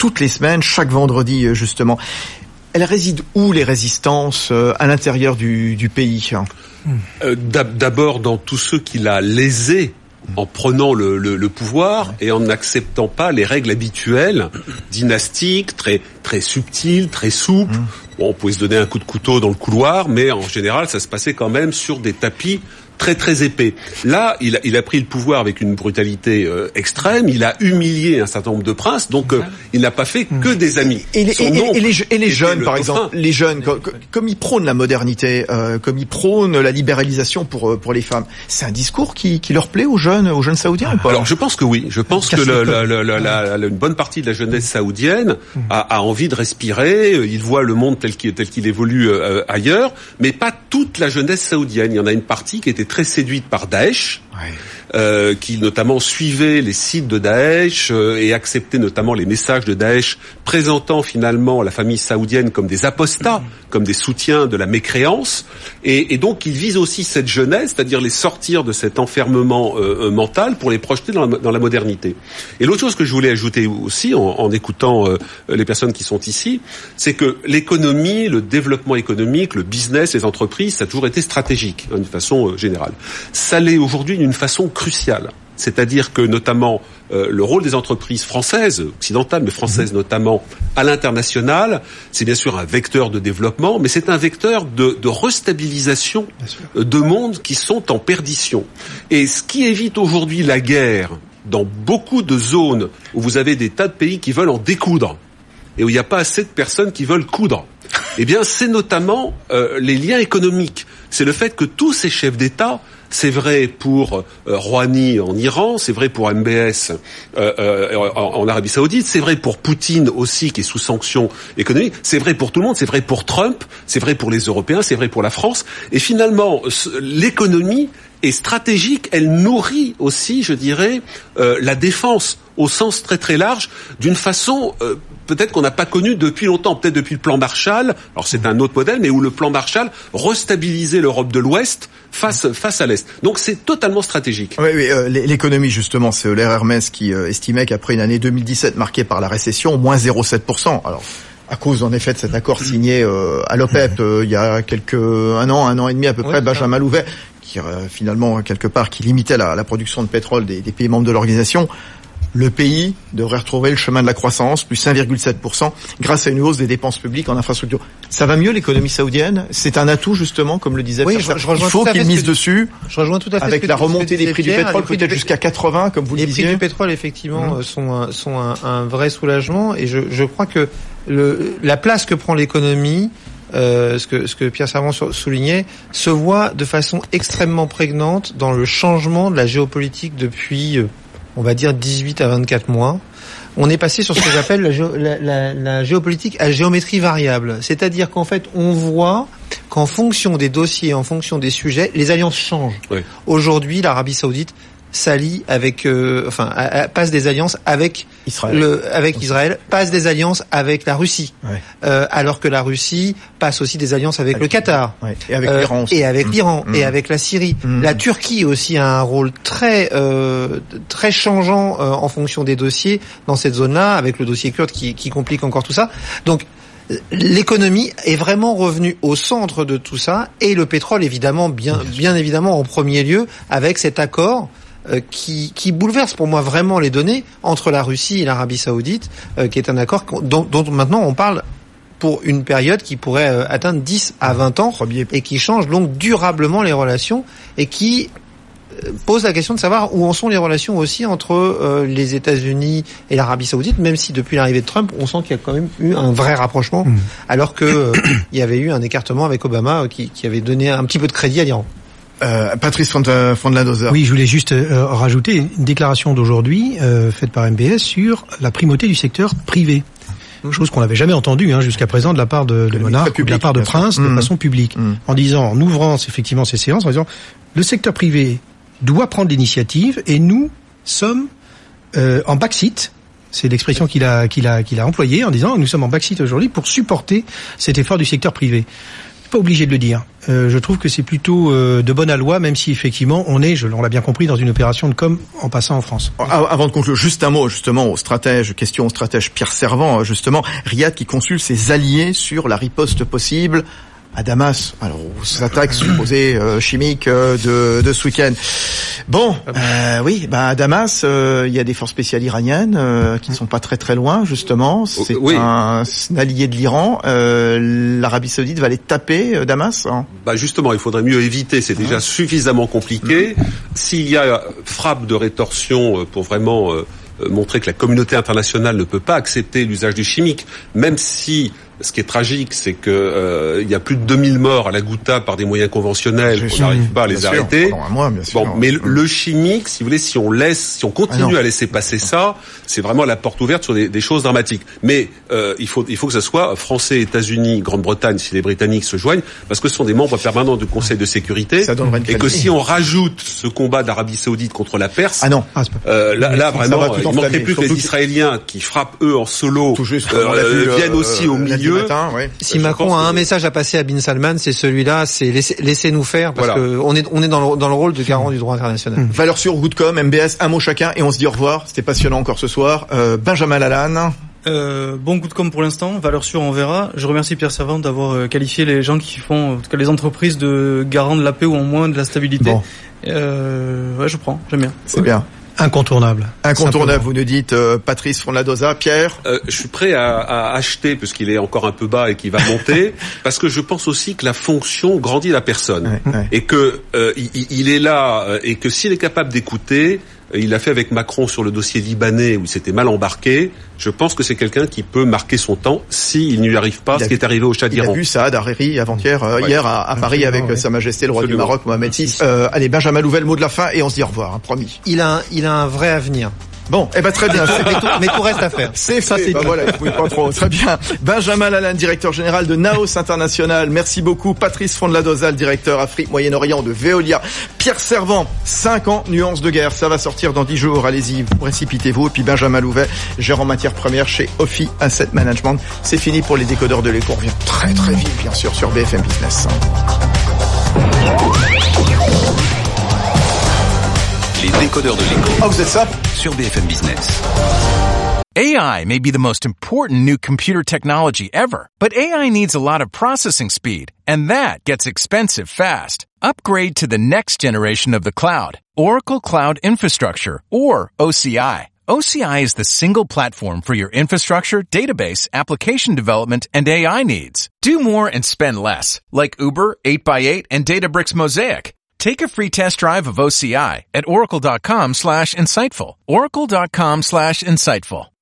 toutes les semaines, chaque vendredi justement. Elles résident où, les résistances à l'intérieur du pays? D'abord dans tous ceux qu'il a lésés en prenant le pouvoir et en n'acceptant pas les règles habituelles, dynastiques, très subtiles, très souples. Bon, on pouvait se donner un coup de couteau dans le couloir, mais en général, ça se passait quand même sur des tapis très épais. Là, il a pris le pouvoir avec une brutalité extrême. Il a humilié un certain nombre de princes. Donc, il n'a pas fait que des amis. Et les jeunes, par exemple, les jeunes, comme ils prônent la modernité, comme ils prônent la libéralisation pour les femmes, c'est un discours qui leur plaît aux jeunes saoudiens ou pas? Alors, je pense que oui. Je pense que une bonne partie de la jeunesse saoudienne a envie de respirer. Ils voient le monde tel qu'il évolue ailleurs, mais pas toute la jeunesse saoudienne. Il y en a une partie qui était très séduite par Daesh, qui notamment suivait les sites de Daesh et acceptait notamment les messages de Daesh présentant finalement la famille saoudienne comme des apostats, comme des soutiens de la mécréance. Et donc il vise aussi cette jeunesse, c'est-à-dire les sortir de cet enfermement mental pour les projeter dans la modernité. Et l'autre chose que je voulais ajouter aussi en écoutant les personnes qui sont ici, c'est que l'économie, le développement économique, le business, les entreprises, ça a toujours été stratégique, d'une façon générale. Ça l'est aujourd'hui d'une façon cruciale. C'est-à-dire que notamment le rôle des entreprises françaises, occidentales, mais françaises notamment, à l'international, c'est bien sûr un vecteur de développement, mais c'est un vecteur de restabilisation de mondes qui sont en perdition. Et ce qui évite aujourd'hui la guerre dans beaucoup de zones où vous avez des tas de pays qui veulent en découdre et où il n'y a pas assez de personnes qui veulent coudre, eh bien c'est notamment les liens économiques. C'est le fait que tous ces chefs d'État, c'est vrai pour Rouhani en Iran, c'est vrai pour MBS en Arabie Saoudite, c'est vrai pour Poutine aussi qui est sous sanctions économiques, c'est vrai pour tout le monde, c'est vrai pour Trump, c'est vrai pour les Européens, c'est vrai pour la France. Et finalement, l'économie est stratégique, elle nourrit aussi, je dirais, la défense au sens très large, d'une façon peut-être qu'on n'a pas connue depuis longtemps, peut-être depuis le plan Marshall. Alors c'est un autre modèle, mais où le plan Marshall restabilisait l'Europe de l'Ouest face à l'Est. Donc c'est totalement stratégique. Oui, l'économie justement, c'est Euler Hermès qui estimait qu'après une année 2017 marquée par la récession, moins 0,7%. Alors à cause en effet de cet accord signé à l'OPEP il y a un an et demi à peu près, Benjamin Louvet, qui finalement quelque part qui limitait la production de pétrole des pays membres de l'organisation. Le pays devrait retrouver le chemin de la croissance, plus 1,7%, grâce à une hausse des dépenses publiques en infrastructure. Ça va mieux l'économie saoudienne? C'est un atout justement, comme le disait Pierre. Il faut qu'il mise dessus. Je rejoins tout à fait avec la remontée des prix du pétrole, peut-être jusqu'à 80, comme vous le disiez. Les prix du pétrole, effectivement, sont un vrai soulagement. Et je crois que la place que prend l'économie, ce que Pierre Servan soulignait, se voit de façon extrêmement prégnante dans le changement de la géopolitique depuis on va dire 18 à 24 mois. On est passé sur ce que j'appelle la géopolitique à géométrie variable. C'est-à-dire qu'en fait, on voit qu'en fonction des dossiers, en fonction des sujets, les alliances changent. Oui. Aujourd'hui, l'Arabie Saoudite s'allie avec, passe des alliances avec Israël, passe des alliances avec la Russie, alors que la Russie passe aussi des alliances avec le Qatar, et avec l'Iran aussi. Et avec l'Iran, et avec la Syrie. La Turquie aussi a un rôle très changeant en fonction des dossiers dans cette zone-là, avec le dossier kurde qui complique encore tout ça. Donc l'économie est vraiment revenue au centre de tout ça, et le pétrole évidemment, bien évidemment en premier lieu, avec cet accord qui bouleverse pour moi vraiment les données entre la Russie et l'Arabie Saoudite, qui est un accord dont maintenant on parle pour une période qui pourrait atteindre 10 à 20 ans et qui change donc durablement les relations et qui pose la question de savoir où en sont les relations aussi entre les États-Unis et l'Arabie Saoudite, même si depuis l'arrivée de Trump, on sent qu'il y a quand même eu un vrai rapprochement, alors que il y avait eu un écartement avec Obama qui avait donné un petit peu de crédit à l'Iran. Patrice von der Doser. Oui, je voulais juste rajouter une déclaration d'aujourd'hui faite par MBS sur la primauté du secteur privé. Chose qu'on n'avait jamais entendue jusqu'à présent de la part de monarques ou de la part de princes de façon publique. En disant, en ouvrant effectivement ces séances, en disant le secteur privé doit prendre l'initiative et nous sommes en backseat. C'est l'expression qu'il a employée en disant nous sommes en backseat aujourd'hui pour supporter cet effort du secteur privé. pas obligé de le dire. Je trouve que c'est plutôt de bonne aloi, même si effectivement on l'a bien compris, dans une opération de com en passant en France. Avant de conclure, juste un mot justement question au stratège Pierre Servan, justement, Riyad qui consulte ses alliés sur la riposte possible à Damas. Alors, aux attaques supposées chimiques de ce week-end. Bon, oui, à Damas, il y a des forces spéciales iraniennes qui ne sont pas très très loin, justement. C'est un allié de l'Iran. L'Arabie Saoudite va aller taper Damas. Hein. Justement, il faudrait mieux éviter. C'est déjà suffisamment compliqué. S'il y a frappe de rétorsion pour vraiment montrer que la communauté internationale ne peut pas accepter l'usage du chimique, même si ce qui est tragique, c'est que il y a plus de 2000 morts à la Ghouta par des moyens conventionnels, on n'arrive pas à les arrêter. Pendant un mois, bien sûr. Bon, mais le chimique, si vous voulez, si on continue à laisser passer ça, c'est vraiment la porte ouverte sur des choses dramatiques. Mais il faut que ça soit français, États-Unis, Grande-Bretagne, si les Britanniques se joignent, parce que ce sont des membres permanents du Conseil de sécurité, et que si on rajoute ce combat d'Arabie Saoudite contre la Perse, là vraiment, il manquerait plus que les Israéliens qui frappent eux en solo viennent aussi au milieu. Si Macron a un message à passer à Bin Salman, c'est celui-là, c'est laissez-nous faire, parce que on est dans le rôle de garant du droit international. Valeur sûre, good com, MBS, un mot chacun, et on se dit au revoir. C'était passionnant encore ce soir. Benjamin Lalanne. Bon coup de com pour l'instant, valeur sûre on verra. Je remercie Pierre Servan d'avoir qualifié les gens qui font, en tout cas les entreprises, de garants de la paix ou au moins de la stabilité. Bon. Je prends, j'aime bien. C'est bien. Incontournable. Incontournable, vous nous dites, Patrice Fonladoza. Pierre? Je suis prêt à acheter, puisqu'il est encore un peu bas et qu'il va monter, parce que je pense aussi que la fonction grandit la personne. Et que il est là, et que s'il est capable d'écouter, il l'a fait avec Macron sur le dossier libanais où il s'était mal embarqué. Je pense que c'est quelqu'un qui peut marquer son temps s'il n'y arrive pas, ce qui est arrivé au Shah d'Iran. Il a vu Saad Hariri hier à Paris avec Sa Majesté le roi du Maroc, Mohamed VI. Allez, Benjamin Louvel, mot de la fin et on se dit au revoir, promis. Il a un vrai avenir. Bon, très bien. Mais tout reste à faire. C'est ça, c'est voilà, pas trop. Très bien. Benjamin Lalanne, directeur général de Naos International. Merci beaucoup. Patrice Fonladoza, directeur Afrique Moyen-Orient de Veolia. Pierre Servan, 5 ans, nuances de guerre. Ça va sortir dans 10 jours. Allez-y, précipitez-vous. Et puis Benjamin Louvet, gérant matières premières chez Ophi Asset Management. C'est fini pour les décodeurs de l'écho. On revient très très vite, bien sûr, sur BFM Business. Les décodeurs de l'écho. Ah, vous êtes ça? Sur BFM Business. AI may be the most important new computer technology ever, but AI needs a lot of processing speed, and that gets expensive fast. Upgrade to the next generation of the cloud, Oracle Cloud Infrastructure, or OCI. OCI is the single platform for your infrastructure, database, application development, and AI needs. Do more and spend less, like Uber, 8x8, and Databricks Mosaic. Take a free test drive of OCI at oracle.com/insightful. Oracle.com/insightful.